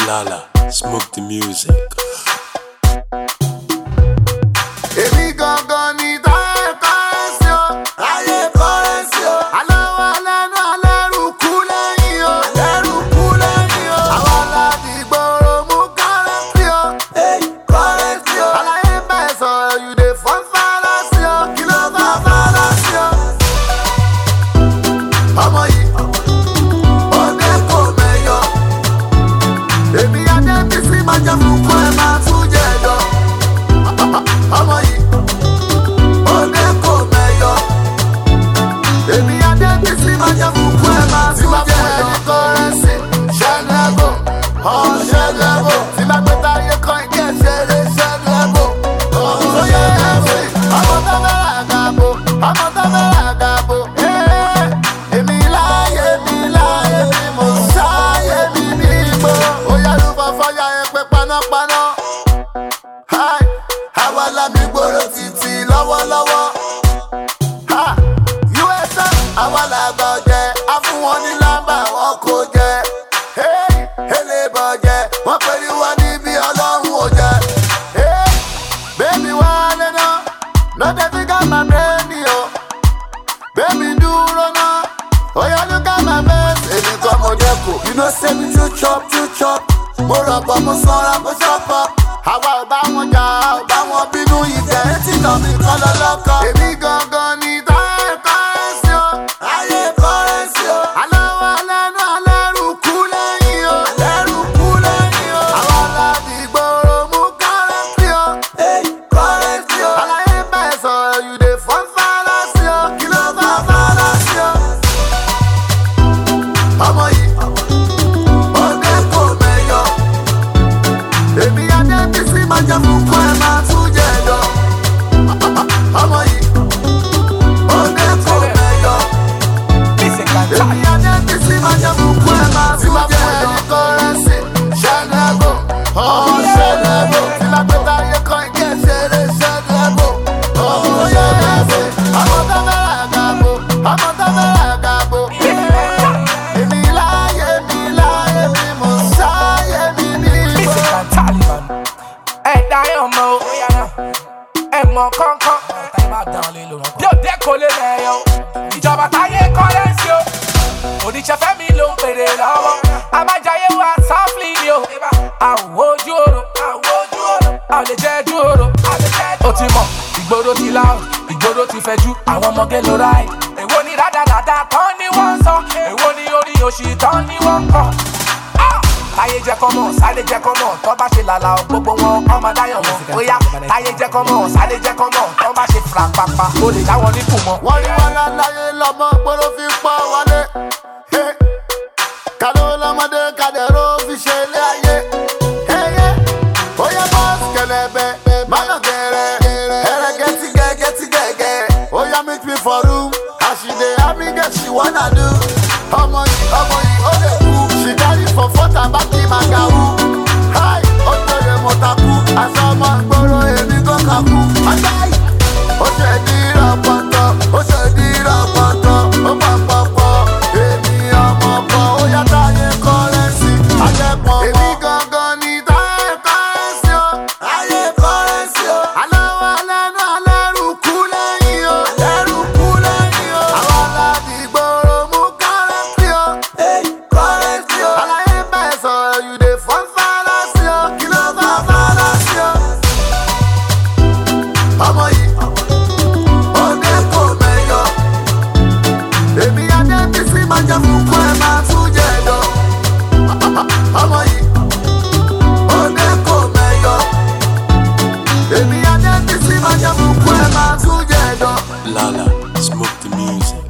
Lala, smoke the music. Èmi gangan ni táyé kọ́rẹ́nsì o, táyé kọ́rẹ́nsì o. Aláwọ̀ lẹ́nu alẹ́rù kú lẹ́yìn o, alẹ́rù kú lẹ́yìn o. Àwọn aládì ìgboro mú kọ́rẹ́nsì o, kọ́rẹ́nsì o. Aláyé bẹ́ẹ̀ sọ̀rọ̀ you dey fọ́n fárásì o, kí ló fà fárásì o. Ọmọ yìí, òde kò mẹ́yọ. Èmi Adébísí máa jẹ́ fún kọ́ ẹ máa tún jẹ́ ẹ̀dọ̀. Ọmọ yìí, òde kò mẹ́yọ. Èmi Adébísí máa jẹ́ fún kọ́ ẹ máa tún jẹ́ ẹ̀dọ̀. Kọ́rẹ́nsì, ṣẹ́lẹ́bò, ṣẹ́lẹ́bò. Tí bá gbé táyé kan ìdí ẹ̀ ṣeré ṣẹ́lẹ́bò. Tó yẹ ẹ̀sìn, ọmọ tó fẹ́ àgàbò, ọmọ tó fẹ́ àgàbò. Èmi láyé mi, mo ṣáyé mi ní ìgbò. Ó yá ló fọ́ fọ́yà ẹ pé panápaná. Àwa lámì gbòòrò títí lọ́wọ́lọ́wọ́. USA àwa làgbà ọ̀jẹ̀, á fún wọn ní lámbà wọn kò jẹ. Elébọ̀ jẹ, wọ́n pẹ̀lú wa níbi ọlọ́run ò jẹ. Bébí wá lẹ́nà, lọ́dẹ fi ká máa bẹ́ẹ̀ ni o. Bébí dúró náà, ó yá ló ká máa bẹ́ẹ̀. Èmi kọ́ mo jẹ́ kò. You know say me too chop. Mo rọ̀pọ̀ mo sanra mo ṣọ́pọ̀. Àwa ò bá wọn jà, ò bá wọn bínú ìfẹ́ tí nà mí kọ́ lọ́lọ́kọ̀. Èmi gangan ni táyé kọ́rẹ́nsì o, táyé kọ́rẹ́nsì o. Aláwọ̀ lẹ́nu alẹ́rù kú lẹ́yìn o, alẹ́rù kú lẹ́yìn o. Àwọn aládì ìgboro mú kọ́rẹ́nsì o, kọ́rẹ́nsì o. Aláyé bẹ́ẹ̀ sọ̀rọ̀ you dey fọ́n fárásì o, kí ló fà fárásì o. Ọmọ yìí, òde kò mẹ́yọ. Èmi Adébísí máa jẹ́ fún kọ́ ẹ máa tún jẹ́ ẹ̀dọ̀. Ọmọ yìí, òde kò mẹ́yọ. Èmi Adébísí máa jẹ́ fún kọ́ ẹ máa tún jẹ́ ẹ̀dọ̀. Kọ́rẹ́nsì, ṣẹ́lẹ́bò, ṣẹ́lẹ́bò. Tí bá gbé táyé kan ìdí ẹ̀ ṣeré ṣẹ́lẹ́bò. Ṣẹ́lẹ́bò, ọmọ tó fẹ́ àgàbò, ọmọ tó fẹ́ àgàbò. Èmi láyé mi, mo ṣáyé mi ní ìgbò. Ọmọ o, ẹ mọ kánkán. Bí òde kò lè lẹ́yọ, ìjọba táyé kọ́rẹ́nsì o. Òdìṣẹ́ Fẹ́mi ló ń pèrè lọ́wọ́. Àbájáyé wa sáfìlì ni o. Àwọ̀ ojú oró, a lè jẹ́ ojú oró. Ó ti mọ̀, ìgboro ti láwọ̀, ìgboro ti fẹ̀jú. Àwọn ọmọge ló ráì. Èwo ni rádaràda tán ni wọ́n ń sọ? Èwo ni orí òṣì tán ni wọ́n ń kọ? Táyé jẹ́ kọ́mọ̀, sáré jẹ́ kọ́mọ̀, tọ́ bá ṣe làlà ọ̀ gbogbo wọn, ọmọ dáyọ̀ mọ́. Bóyá táyé jẹ́ kọ́mọ̀, sáré jẹ́ kọ́mọ̀, tọ́ bá ṣe fìlàpàpà, o lè dáwọn ní kù mọ́. Wọ́n rí wọn láláyé lọ́mọ gbọ́dọ̀ fi pọ́ wọlé. Káló lọ́mọdé kàdẹ̀rọ fi ṣe ilé ayé. Bóyá bọ́ọ̀sì kẹlẹ̀bẹ̀, mánà gẹ̀rẹ̀, ẹ̀rẹ̀ gẹ́tì. Oya meet me for room, as she dey have me get she wanna do. Ọmọ yìí, ó lè kú. She carry for front and back in Magawu. Hi, ó tóye mo takú. Aṣọ ọmọ ìgboro èmi kò kàkú. Àgbáyé, ó ṣe ní rọpọtọ, ó pọ̀pọ̀pọ̀. Èmi ọmọ kan, ó yá táyé kọ́rẹ́nsì. Ajẹ́pọ̀n mọ́. Èmi gangan ni táyé kọ́rẹ́nsì o, táyé kọ́rẹ́nsì o. Aláwọ̀ lẹ́nu alẹ́rù kú lẹ́yìn o, alẹ́rù kú lẹ́yìn o. Àwọn aládì ìgboro mú kọ́rẹ́nsì o, kọ́rẹ́nsì o. Aláyé bẹ́ẹ̀ sọ̀rọ̀ you dey fọ́n fárásì o, kí ló fà fárásì o. Ọmọ yìí, òde kò mẹ́yọ. Èmi Adébísí máa jẹ́ fún kọ́ ẹ máa tún jẹ́ ẹ̀dọ̀. Ọmọ yìí, òde kò mẹ́yọ. Èmi Adébísí máa jẹ́ fún kọ́ ẹ máa tún jẹ́ ẹ̀dọ̀. Lala, smoke the music.